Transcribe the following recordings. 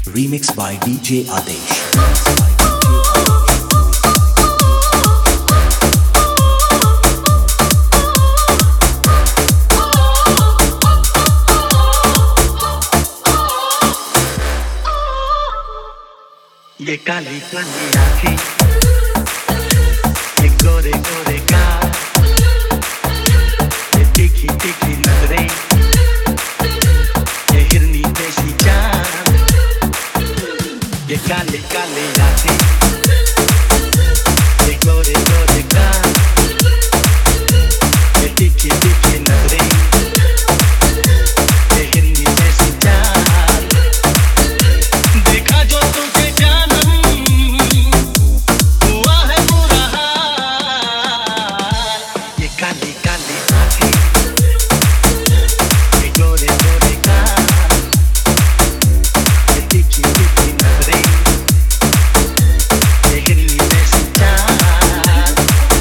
Remix by DJ Adesh. ये काली काली आँखें, ये गोरे गोरे गाल, ये तीखी तीखी नजरें, ये हिरनी जैसी चाल। ये काली काली आँखें, ये गोरे गोरे गाल, ये तीखी तीखी नजरें, ये हिरनी जैसी चाल। देखा जो तुझे काली काली आँखें, ये गोरे गोरे गाल, ये तीखी तीखी नजरें, ये हिरनी जैसी चाल।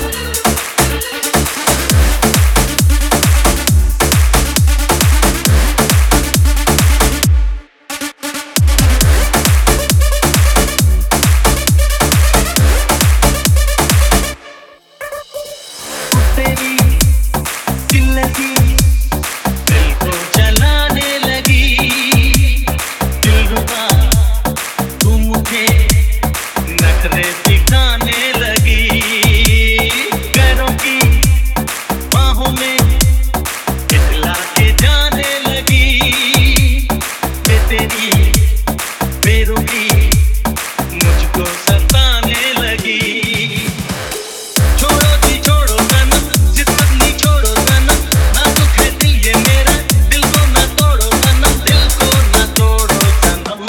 तेरी दिल लगी, दिल को जलाने लगी, दिलरुबा तू मुझे नखरे दिखाने लगी। पैरों की बाहों में इतला के जाने लगी, ये तेरी बेरुखी मुझको सताने लगी। छोड़ो जी छोड़ो सनम, जिद नहीं छोड़ो सनम, नाजुक है दिल ये मेरा, दिल को ना तोड़ो सनम, दिल को ना तोड़ो सनम।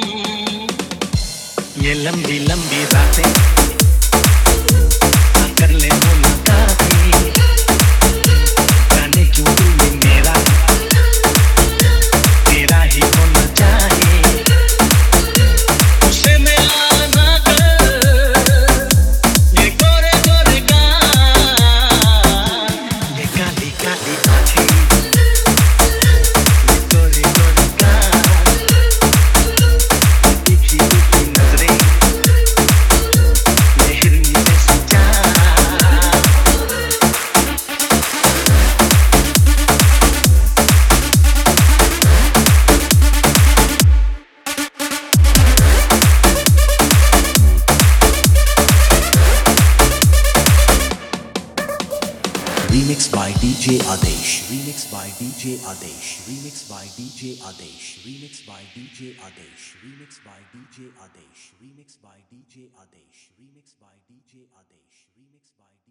ये लंबी लंबी रातें कर ले मुलाकातें, जाने क्यों दिल में मेरा तेरा ही होना चाहिए। उसे मिला ना कर, ये गोरे गोरे गाल, ये काली काली आँखें, ये गोरे गोरे गाल, तीखी तीखी नजरें, ये हिरनी जैसी चाल। Remix by DJ Adesh. Remix by DJ Adesh. Remix by DJ Adesh. Remix by DJ Adesh. Remix by DJ Adesh. Remix by DJ Adesh. Remix by DJ Adesh. Remix by